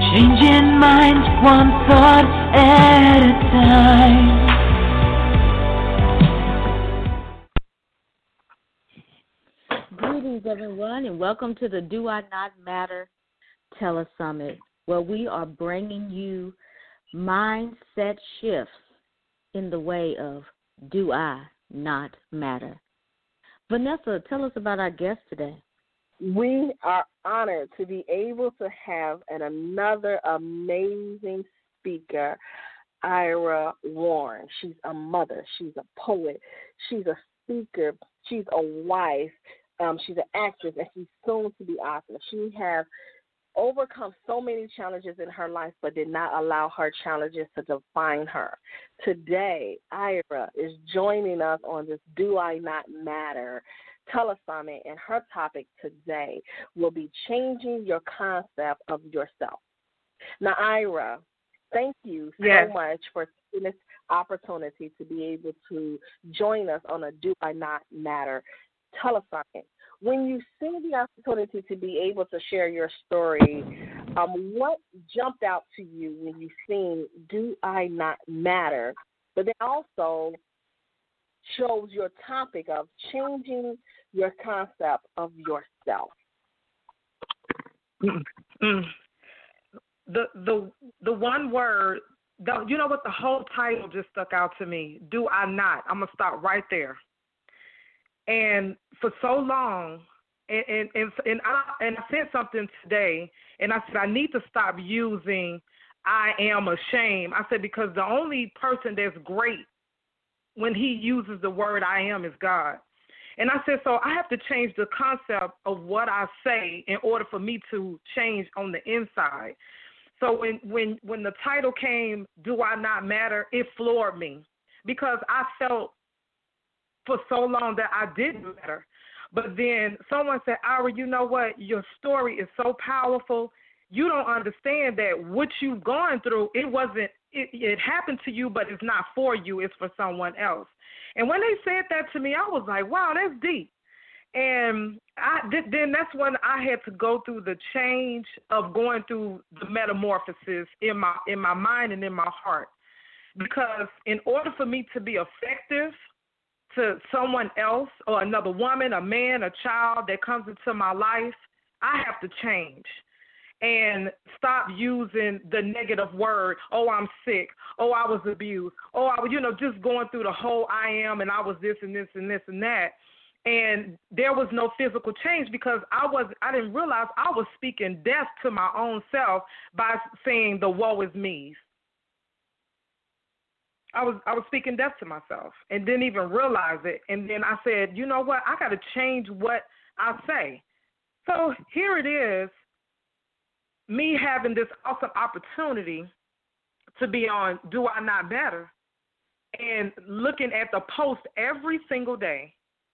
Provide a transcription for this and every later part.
Changing minds one thought at a time. Greetings, everyone, and welcome to the Do I Not Matter Telesummit, where we are bringing you mindset shifts in the way of Do I Not Matter. Vanessa, tell us about our guest today. We are honored to be able to have another amazing speaker, Ira Warren. She's a mother. She's a poet. She's a speaker. She's a wife. She's an actress, and she's soon to be author. She has overcome so many challenges in her life, but did not allow her challenges to define her. Today, Ira is joining us on this Do I Not Matter telesummit, and her topic today will be changing your concept of yourself. Now, Ira, thank you so much for taking this opportunity to be able to join us on a Do I Not Matter telesummit. When you see the opportunity to be able to share your story, what jumped out to you when you seen Do I Not Matter, but then also chose your topic of changing your concept of yourself? The one word, you know what, the whole title just stuck out to me. Do I not? I'm gonna stop right there. And for so long, and I said something today, and I said I need to stop using I am ashamed. I said because the only person that's great when he uses the word I am is God. And I said, so I have to change the concept of what I say in order for me to change on the inside. So when the title came, Do I Not Matter, it floored me because I felt for so long that I didn't matter. But then someone said, Ira, you know what? Your story is so powerful. You don't understand that what you've gone through, it happened to you, but it's not for you. It's for someone else. And when they said that to me, I was like, wow, that's deep. And then that's when I had to go through the change of going through the metamorphosis in my mind and in my heart. Because in order for me to be effective to someone else or another woman, a man, a child that comes into my life, I have to change and stop using the negative word, oh, I'm sick, oh, I was abused, oh, I was, just going through the whole I am and I was this and this and this and that. And there was no physical change because I didn't realize I was speaking death to my own self by saying the woe is me. I was speaking death to myself and didn't even realize it. And then I said, you know what? I got to change what I say. So here it is, me having this awesome opportunity to be on Do I Not Matter and looking at the post every single day.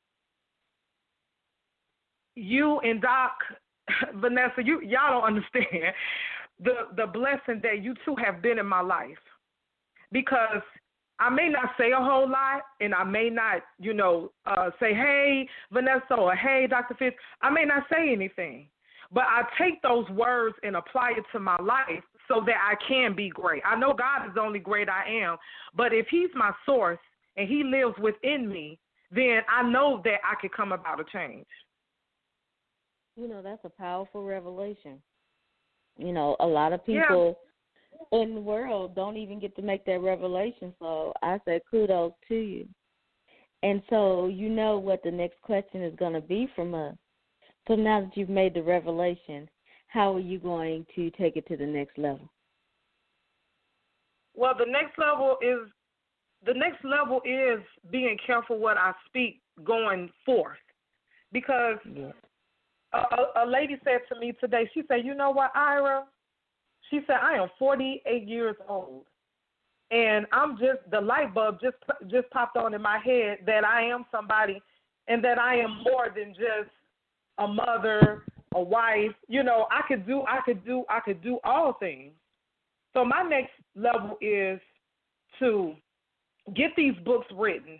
You and Doc, Vanessa, y'all don't understand the blessing that you two have been in my life because I may not say a whole lot, and I may not, say, hey, Vanessa, or hey, Dr. Fitz. I may not say anything, but I take those words and apply it to my life so that I can be great. I know God is the only great I am, but if he's my source and he lives within me, then I know that I can come about a change. That's a powerful revelation. A lot of people in the world don't even get to make that revelation. So I say kudos to you. And so you know what the next question is going to be from us. So now that you've made the revelation, how are you going to take it to the next level? Well, the next level is being careful what I speak going forth. Because a lady said to me today, she said, you know what, Ira? She said, I am 48 years old, and the light bulb just popped on in my head that I am somebody and that I am more than just a mother, a wife. I could do all things. So my next level is to get these books written,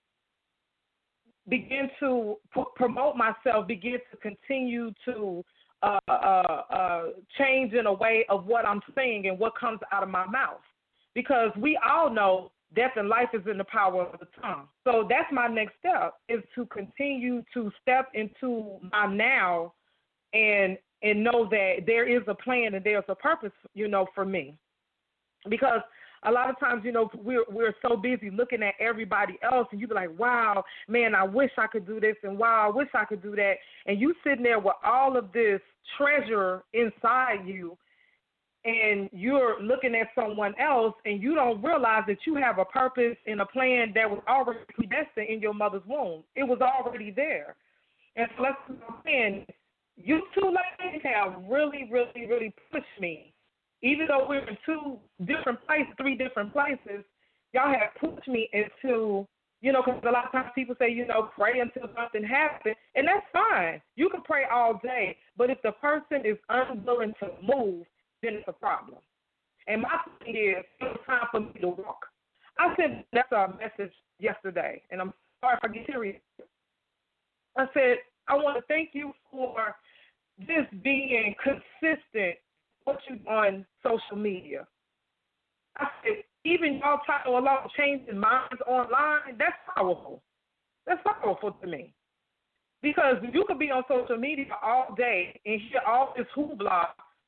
begin to promote myself, begin to continue to change in a way of what I'm saying and what comes out of my mouth. Because we all know death and life is in the power of the tongue. So that's my next step, is to continue to step into my now and know that there is a plan and there's a purpose, for me. Because a lot of times, we're so busy looking at everybody else, and you be like, wow, man, I wish I could do this, and wow, I wish I could do that. And you sitting there with all of this treasure inside you, and you're looking at someone else, and you don't realize that you have a purpose and a plan that was already predestined in your mother's womb. It was already there. And so that's what I'm saying. You two ladies have really, really, really pushed me. Even though we're in three different places, y'all have pushed me into, because a lot of times people say, pray until something happens, and that's fine. You can pray all day, but if the person is unwilling to move, then it's a problem. And my thing is, it's time for me to walk. I sent a message yesterday, and I'm sorry if I get serious. I said, I want to thank you for just being consistent what you on social media. I said, even y'all talking about changing minds online, that's powerful. That's powerful to me. Because you could be on social media all day and hear all this hoopla,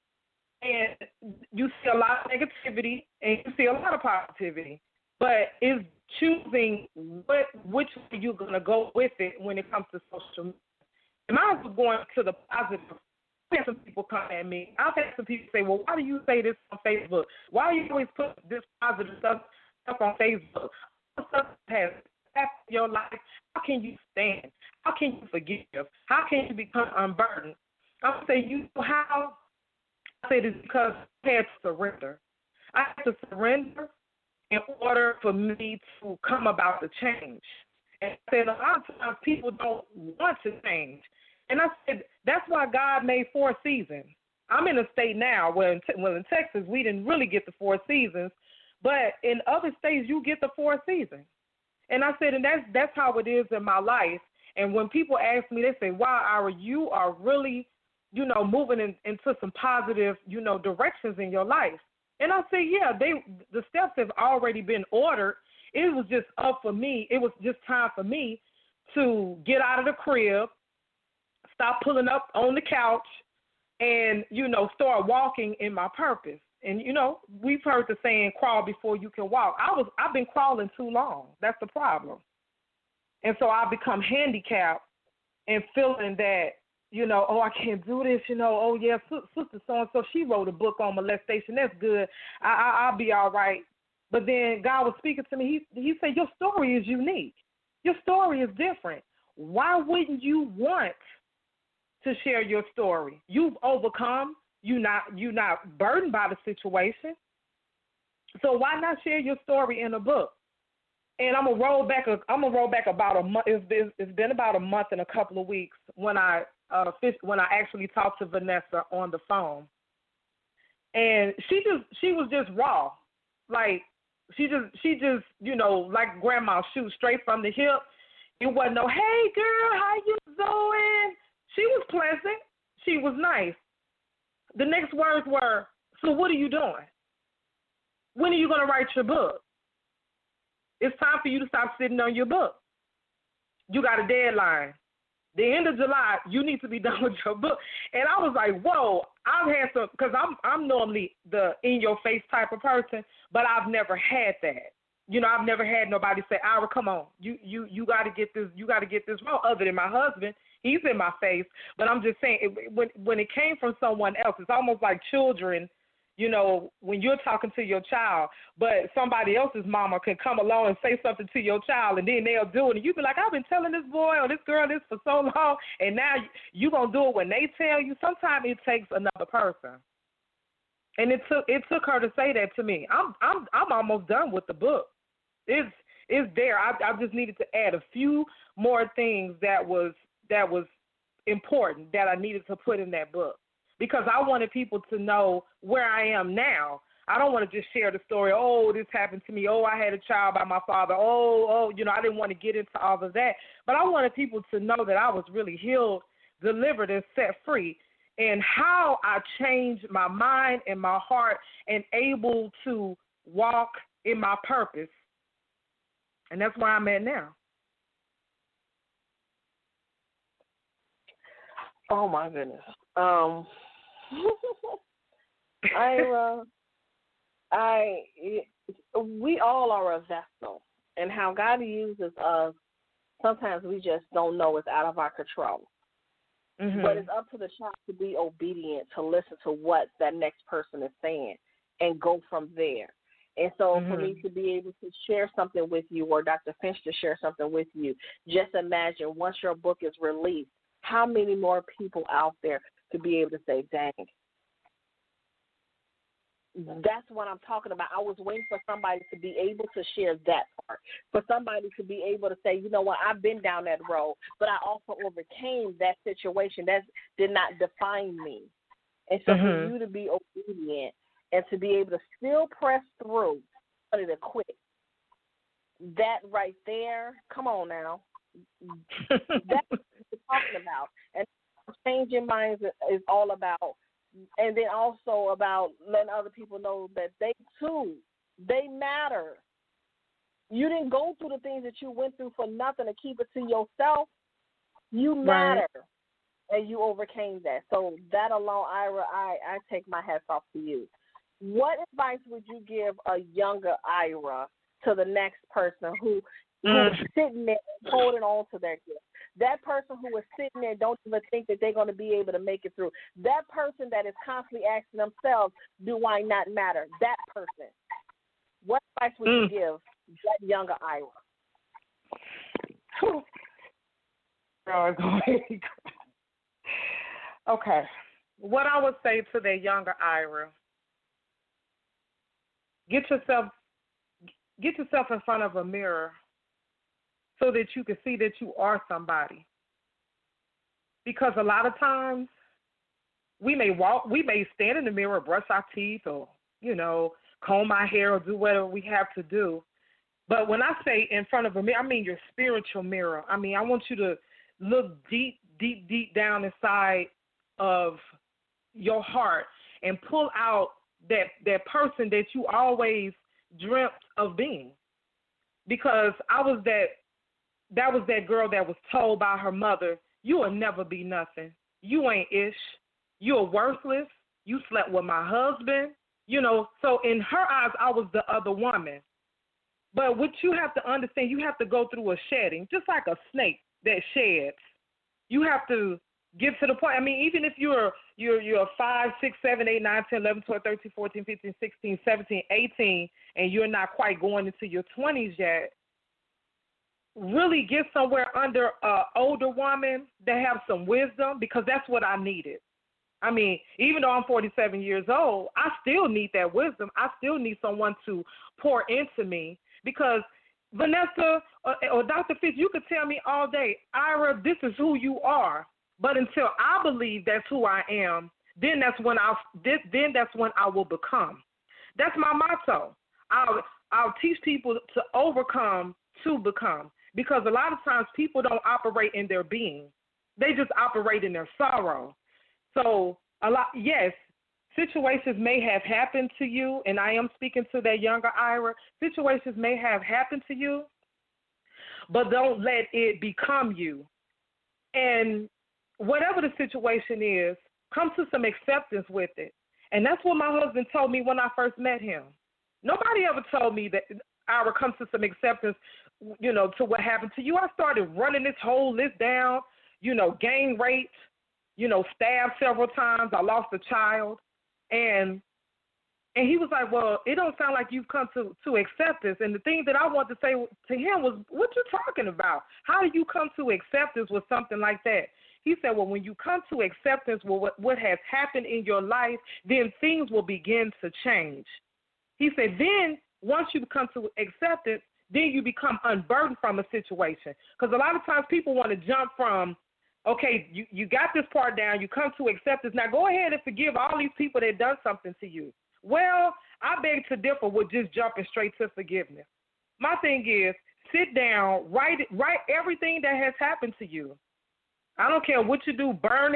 and you see a lot of negativity and you see a lot of positivity. But it's choosing which way you're going to go with it when it comes to social media. And I was going to the positive. I've had some people come at me. I've had some people say, well, why do you say this on Facebook? Why do you always put this positive stuff on Facebook? What stuff has happened in your life? How can you stand? How can you forgive? How can you become unburdened? I would say, you know how? I say this because I had to surrender. I had to surrender in order for me to come about the change. And I said, a lot of times people don't want to change. And I said, that's why God made 4 seasons. I'm in a state now where in Texas we didn't really get the 4 seasons, but in other states you get the 4 seasons. And I said, and that's how it is in my life. And when people ask me, they say, wow, Ira, you are really, moving into some positive, directions in your life. And I say, yeah, the steps have already been ordered. It was just up for me. It was just time for me to get out of the crib, stop pulling up on the couch, and, start walking in my purpose. And, we've heard the saying, crawl before you can walk. I've been crawling too long. That's the problem. And so I've become handicapped and feeling that, I can't do this, oh, yeah, Sister so-and-so, she wrote a book on molestation. That's good. I'll be all right. But then God was speaking to me. He said, your story is unique. Your story is different. Why wouldn't you want to share your story? You've overcome. You're not burdened by the situation. So why not share your story in a book? And I'm gonna roll back about a month. It's been about a month and a couple of weeks when I actually talked to Vanessa on the phone, and she was just raw, like she just like grandma, shoot straight from the hip. It wasn't no, hey girl, how you doing? She was pleasant. She was nice. The next words were, so what are you doing? When are you going to write your book? It's time for you to stop sitting on your book. You got a deadline. The end of July, you need to be done with your book. And I was like, whoa, I've had some, because I'm normally the in-your-face type of person, but I've never had that. I've never had nobody say, Ira, come on, you got to get this wrong, other than my husband. He's in my face. But I'm just saying, when it came from someone else, it's almost like children, when you're talking to your child, but somebody else's mama can come along and say something to your child, and then they'll do it, and you be like, I've been telling this boy or this girl this for so long, and now you going to do it when they tell you. Sometimes it takes another person. And it took her to say that to me. I'm almost done with the book. It's there. I just needed to add a few more things that was important that I needed to put in that book, because I wanted people to know where I am now. I don't want to just share the story, oh, this happened to me, oh, I had a child by my father, oh, I didn't want to get into all of that. But I wanted people to know that I was really healed, delivered, and set free. and how I changed my mind and my heart and able to walk in my purpose. And that's where I'm at now. Oh my goodness. Ira, we all are a vessel, and how God uses us, sometimes we just don't know it's out of our control. Mm-hmm. But it's up to the shop to be obedient, to listen to what that next person is saying, and go from there. And so for me to be able to share something with you, or Dr. Finch to share something with you, just imagine once your book is released, how many more people out there to be able to say, dang. That's what I'm talking about. I was waiting for somebody to be able to share that part, for somebody to be able to say, you know what, I've been down that road, but I also overcame that situation. That did not define me. And so for you to be obedient and to be able to still press through, ready to quit, that right there, come on now. That's what we're talking about. And changing minds is all about. And then also about letting other people know that they, too, they matter. You didn't go through the things that you went through for nothing to keep it to yourself. You matter, and you overcame that. So that alone, Ira, I take my hats off to you. What advice would you give a younger Ira to the next person who's sitting there holding on to their gift? That person who is sitting there don't even think that they're going to be able to make it through. That person that is constantly asking themselves, do I not matter? That person. What advice would you give that younger Ira? Okay. What I would say to that younger Ira, get yourself in front of a mirror so that you can see that you are somebody. Because a lot of times we may stand in the mirror, brush our teeth, or, comb our hair, or do whatever we have to do. But when I say in front of a mirror, I mean your spiritual mirror. I mean, I want you to look deep, deep, deep down inside of your heart and pull out that person that you always dreamt of being. Because that was that girl that was told by her mother, you will never be nothing. You ain't ish. You're worthless. You slept with my husband. So in her eyes, I was the other woman. But what you have to understand, you have to go through a shedding, just like a snake that sheds. You have to get to the point. I mean, even if you're 5, 6, 7, 8, 9, 10, 11, 12, 13, 14, 15, 16, 17, 18, and you're not quite going into your 20s yet, really get somewhere under an older woman that have some wisdom, because that's what I needed. I mean, even though I'm 47 years old, I still need that wisdom. I still need someone to pour into me, because Vanessa or Dr. Fitz, you could tell me all day, Ira, this is who you are. But until I believe that's who I am, then that's when I will become. That's my motto. I'll teach people to overcome to become. Because a lot of times people don't operate in their being. They just operate in their sorrow. So yes, situations may have happened to you, and I am speaking to that younger Ira. Situations may have happened to you, but don't let it become you. And whatever the situation is, come to some acceptance with it. And that's what my husband told me when I first met him. Nobody ever told me that I would come to some acceptance, to what happened to you. I started running this whole list down, gang raped, stabbed several times. I lost a child. And he was like, well, it don't sound like you've come to acceptance. And the thing that I wanted to say to him was, what you talking about? How do you come to acceptance with something like that? He said, well, when you come to acceptance with what has happened in your life, then things will begin to change. He said, then once you come to acceptance, then you become unburdened from a situation. Because a lot of times people want to jump from, okay, you got this part down, you come to acceptance. Now go ahead and forgive all these people that done something to you. Well, I beg to differ with just jumping straight to forgiveness. My thing is, sit down, write everything that has happened to you. I don't care what you do, burn it,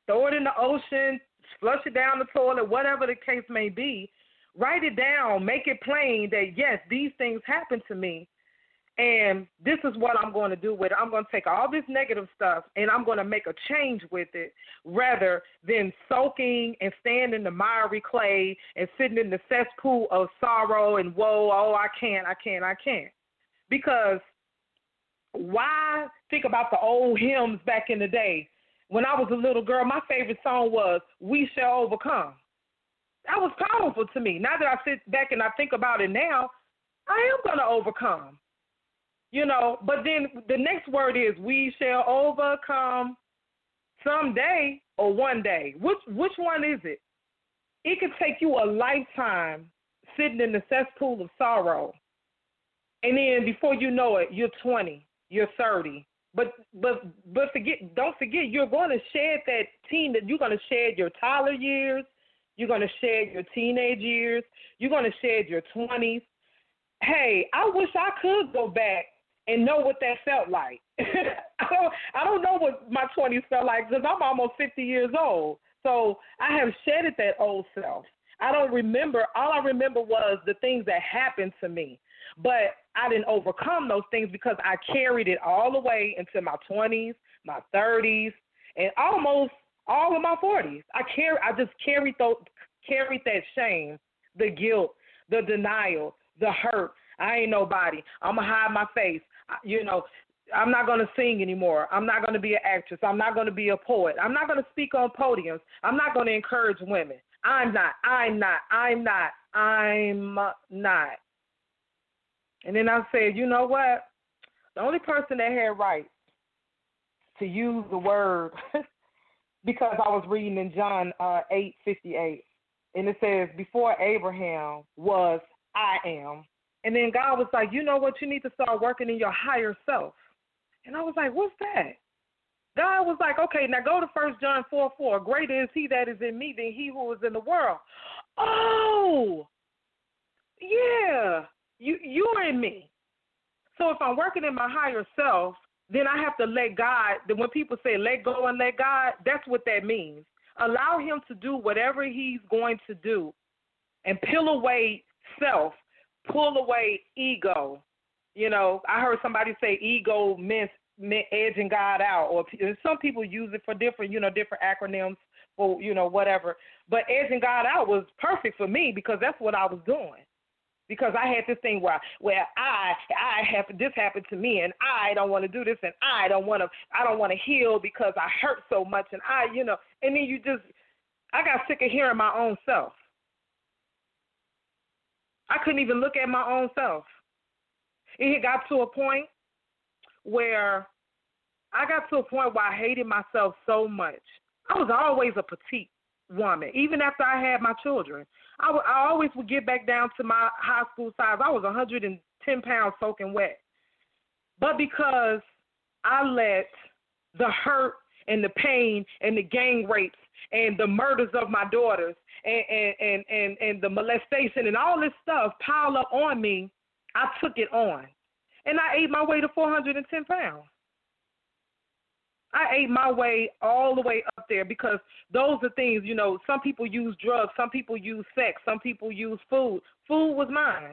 throw it in the ocean, flush it down the toilet, whatever the case may be. Write it down, make it plain that, yes, these things happen to me, and this is what I'm going to do with it. I'm going to take all this negative stuff, and I'm going to make a change with it rather than soaking and staying in the miry clay and sitting in the cesspool of sorrow and woe, oh, I can't. Because why think about the old hymns back in the day? When I was a little girl, my favorite song was "We Shall Overcome." That was powerful to me. Now that I sit back and I think about it now, I am going to overcome. You know, but then the next word is we shall overcome someday or one day. Which one is it? It could take you a lifetime sitting in the cesspool of sorrow. And then before you know it, you're 20, you're 30. But don't forget, you're going to shed you're going to shed your toddler years, you're going to shed your teenage years, you're going to shed your 20s. Hey, I wish I could go back and know what that felt like. I don't know what my 20s felt like because I'm almost 50 years old. So I have shedded that old self. I don't remember. All I remember was the things that happened to me. But I didn't overcome those things because I carried it all the way into my 20s, my 30s, and almost all of my 40s. I just carried that shame, the guilt, the denial, the hurt. I ain't nobody. I'm going to hide my face. You know, I'm not going to sing anymore. I'm not going to be an actress. I'm not going to be a poet. I'm not going to speak on podiums. I'm not going to encourage women. I'm not. And then I said, you know what? The only person that had rights to use the word, because I was reading in John 8:58, and it says, before Abraham was, I am. And then God was like, you know what? You need to start working in your higher self. And I was like, what's that? God was like, okay, now go to 1 John 4:4. Greater is he that is in me than he who is in the world. Oh, yeah, you're in me. So if I'm working in my higher self, then I have to let God, when people say let go and let God, that's what that means. Allow him to do whatever he's going to do and peel away self, pull away ego. You know, I heard somebody say ego meant edging God out, or some people use it for different acronyms for, whatever. But edging God out was perfect for me because that's what I was doing. Because I had this thing where I have this happened to me, and I don't want to do this, and I don't want to heal because I hurt so much, and and then I got sick of hearing my own self. I couldn't even look at my own self. It got to a point where I hated myself so much. I was always a petite woman, even after I had my children. I always would get back down to my high school size. I was 110 pounds soaking wet. But because I let the hurt and the pain and the gang rapes and the murders of my daughters and the molestation and all this stuff pile up on me, I took it on. And I ate my way to 410 pounds. I ate my way all the way up there because those are things, some people use drugs, some people use sex, some people use food. Food was mine.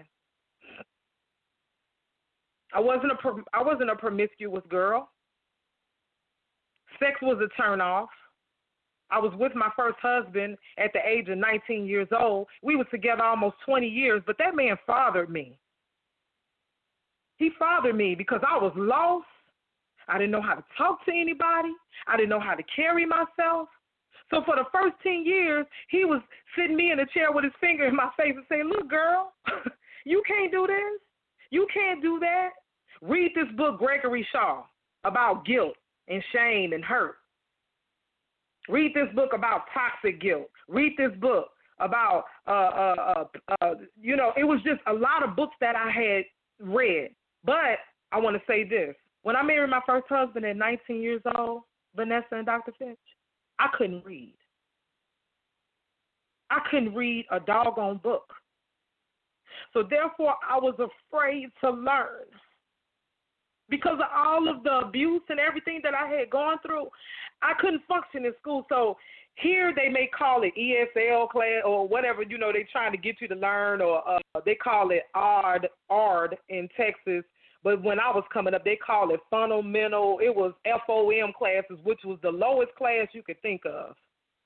I wasn't a promiscuous girl. Sex was a turnoff. I was with my first husband at the age of 19 years old. We were together almost 20 years, but that man fathered me. He fathered me because I was lost. I didn't know how to talk to anybody. I didn't know how to carry myself. So for the first 10 years, he was sitting me in a chair with his finger in my face and saying, look, girl, you can't do this. You can't do that. Read this book, Gregory Shaw, about guilt and shame and hurt. Read this book about toxic guilt. Read this book about, it was just a lot of books that I had read. But I want to say this. When I married my first husband at 19 years old, Vanessa and Dr. Finch, I couldn't read. I couldn't read a doggone book. So therefore, I was afraid to learn. because of all of the abuse and everything that I had gone through. I couldn't function in school. So here they may call it ESL class or whatever, you know, they're trying to get you to learn, or they call it ARD in Texas. But when I was coming up, they call it fundamental. It was FOM classes, which was the lowest class you could think of.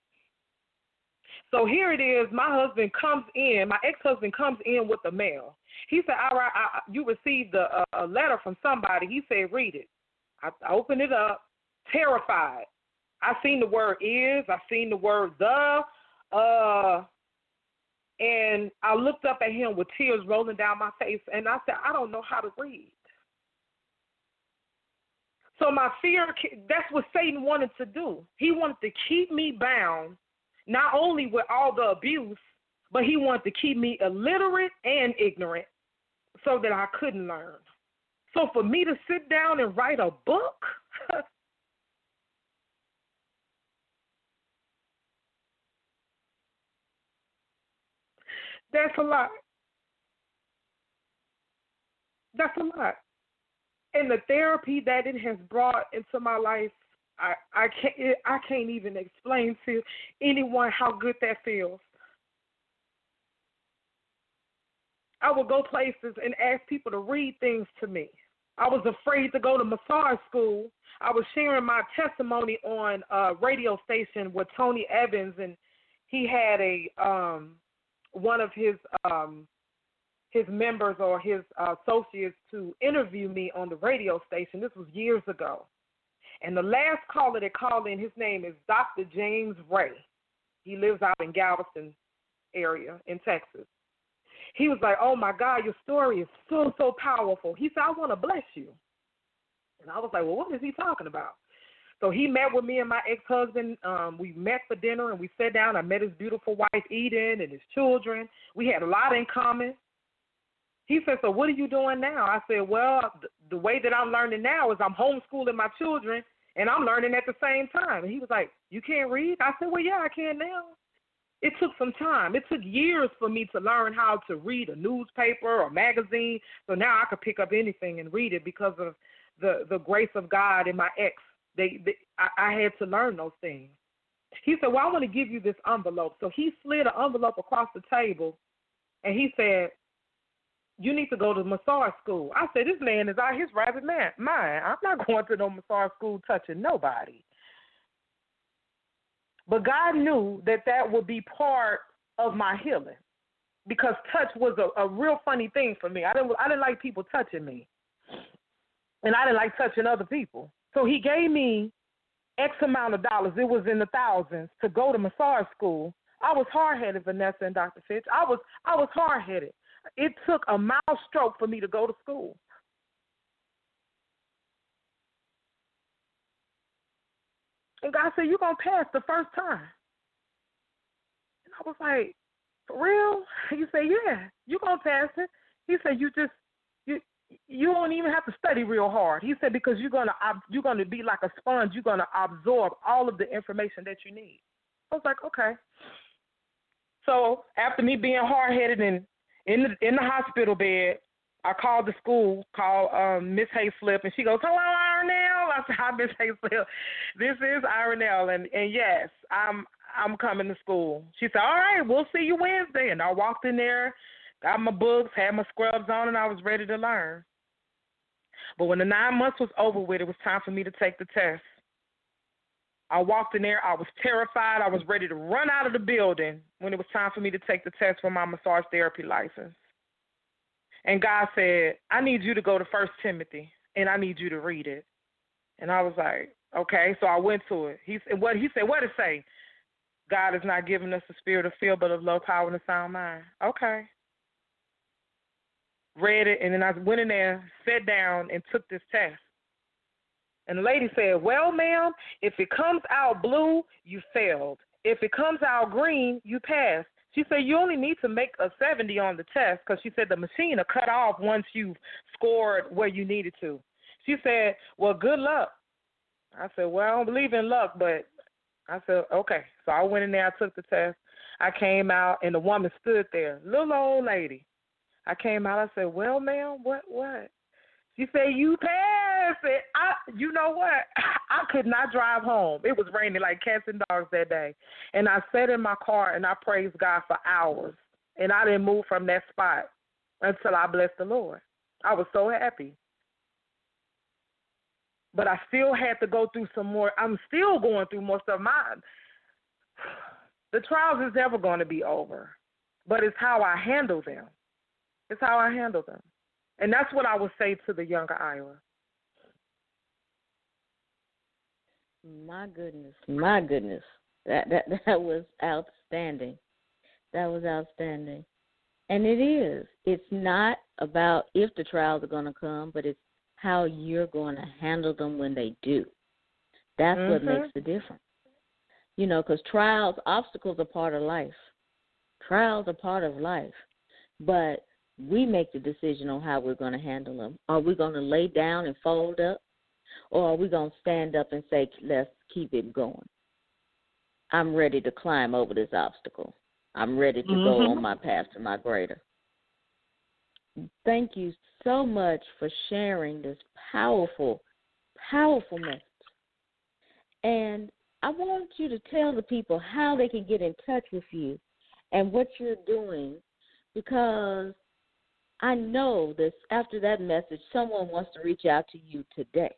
So here it is. My husband comes in. My ex-husband comes in with the mail. He said, all right, you received a letter from somebody. He said, read it. I opened it up, terrified. I seen the word is. I seen the word the. And I looked up at him with tears rolling down my face, and I said, I don't know how to read. So my fear, that's what Satan wanted to do. He wanted to keep me bound, not only with all the abuse, but he wanted to keep me illiterate and ignorant so that I couldn't learn. So for me to sit down and write a book, that's a lot. That's a lot. And the therapy that it has brought into my life, I can't even explain to anyone how good that feels. I would go places and ask people to read things to me. I was afraid to go to massage school. I was sharing my testimony on a radio station with Tony Evans, and he had one of his members or his associates to interview me on the radio station. This was years ago. And the last caller that called in, his name is Dr. James Ray. He lives out in Galveston area in Texas. He was like, oh, my God, your story is so, so powerful. He said, I want to bless you. And I was like, well, what is he talking about? So he met with me and my ex-husband. We met for dinner, and we sat down. I met his beautiful wife, Eden, and his children. We had a lot in common. He said, so what are you doing now? I said, well, the way that I'm learning now is I'm homeschooling my children, and I'm learning at the same time. And he was like, you can't read? I said, well, yeah, I can now. It took some time. It took years for me to learn how to read a newspaper or magazine. So now I could pick up anything and read it because of the grace of God and my ex. I had to learn those things. He said, well, I want to give you this envelope. So he slid an envelope across the table, and he said, you need to go to massage school. I said, this man is out his rabbit mind. I'm not going to no massage school touching nobody. But God knew that would be part of my healing, because touch was a real funny thing for me. I didn't like people touching me, and I didn't like touching other people. So he gave me X amount of dollars. It was in the thousands to go to massage school. I was hard-headed, Vanessa and Dr. Fitch. I was hard-headed. It took a mild stroke for me to go to school. And God said, you're going to pass the first time. And I was like, for real? He said, yeah, you're going to pass it. He said, you don't even have to study real hard. He said, because you're going to be like a sponge. You're going to absorb all of the information that you need. I was like, okay. So after me being hard-headed and in the hospital bed, I called the school, called Miss Hayslip, and she goes, hello, Ironell. I said, hi, Miss Hayslip. This is Ironell, and yes, I'm coming to school. She said, all right, we'll see you Wednesday. And I walked in there, got my books, had my scrubs on, and I was ready to learn. But when the 9 months was over with, it was time for me to take the test. I walked in there. I was terrified. I was ready to run out of the building when it was time for me to take the test for my massage therapy license. And God said, I need you to go to 1 Timothy, and I need you to read it. And I was like, okay. So I went to it. He said, what it say? God has not given us the spirit of fear, but of love, power, and a sound mind. Okay. Read it, and then I went in there, sat down, and took this test. And the lady said, well, ma'am, if it comes out blue, you failed. If it comes out green, you passed. She said, you only need to make a 70 on the test, because she said the machine will cut off once you've scored where you needed to. She said, well, good luck. I said, well, I don't believe in luck, but I said, okay. So I went in there, I took the test. I came out, and the woman stood there, little old lady. I came out, I said, well, ma'am, what? She said, you passed it. You know what? I could not drive home. It was raining like cats and dogs that day. And I sat in my car and I praised God for hours. And I didn't move from that spot until I blessed the Lord. I was so happy. But I still had to go through some more. I'm still going through most of mine. The trials is never going to be over. But it's how I handle them. It's how I handle them. And that's what I would say to the younger Ira. My goodness. That was outstanding. That was outstanding. And it is. It's not about if the trials are going to come, but it's how you're going to handle them when they do. That's what makes the difference. You know, because trials, obstacles are part of life. Trials are part of life. But we make the decision on how we're going to handle them. Are we going to lay down and fold up? Or are we going to stand up and say, let's keep it going? I'm ready to climb over this obstacle. I'm ready to go on my path to my greater. Thank you so much for sharing this powerful, powerful message. And I want you to tell the people how they can get in touch with you and what you're doing, because I know that after that message, someone wants to reach out to you today.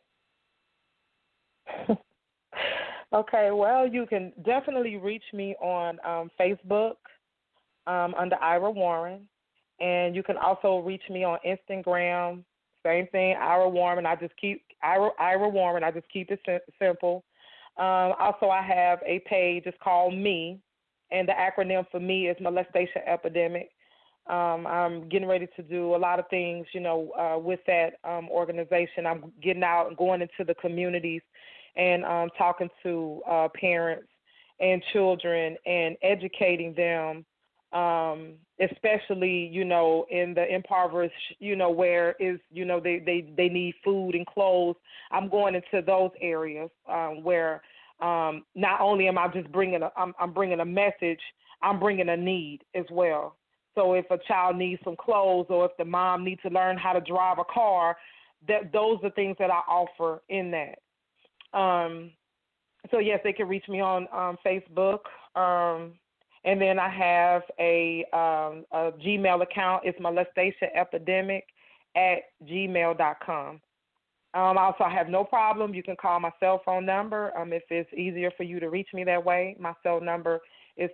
Okay, well, you can definitely reach me on Facebook under Ira Warren, and you can also reach me on Instagram. Same thing, Ira Warren. I just keep Ira Warren. I just keep it simple. Also, I have a page. It's called Me, and the acronym for Me is Molestation Epidemic. I'm getting ready to do a lot of things, with that organization. I'm getting out and going into the communities and talking to parents and children and educating them, especially, in the impoverished, where is, they need food and clothes. I'm going into those areas where not only am I just I'm bringing a message, I'm bringing a need as well. So if a child needs some clothes, or if the mom needs to learn how to drive a car, those are things that I offer in that. So yes, they can reach me on Facebook. And then I have a Gmail account. It's molestationepidemic@gmail.com. Also, I have no problem. You can call my cell phone number if it's easier for you to reach me that way. My cell number is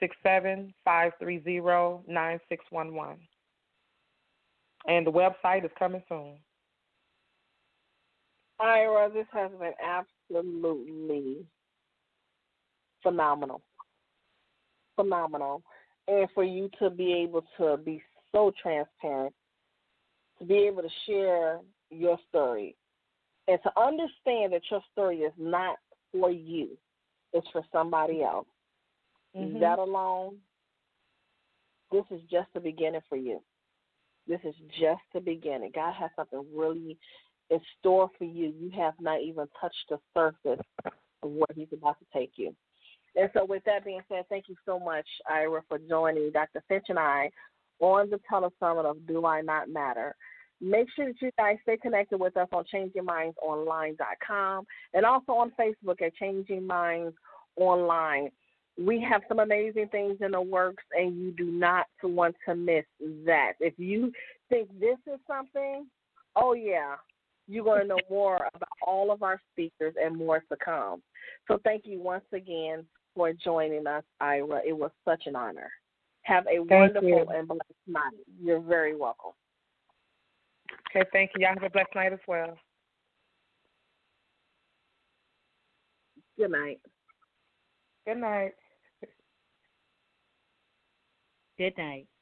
267-530-9611. And the website is coming soon. Ira, this has been absolutely phenomenal. Phenomenal. And for you to be able to be so transparent, to be able to share your story, and to understand that your story is not for you, it's for somebody else. That alone, this is just the beginning for you. This is just the beginning. God has something really in store for you. You have not even touched the surface of where he's about to take you. And so with that being said, thank you so much, Ira, for joining Dr. Finch and I on the telesummit of Do I Not Matter. Make sure that you guys stay connected with us on ChangingMindsOnline.com and also on Facebook at Changing Minds Online. We have some amazing things in the works, and you do not want to miss that. If you think this is something, oh, yeah, you're going to know more about all of our speakers and more to come. So thank you once again for joining us, Ira. It was such an honor. Have a wonderful and blessed night. You're very welcome. Okay, thank you. Y'all have a blessed night as well. Good night. Good night. Good night.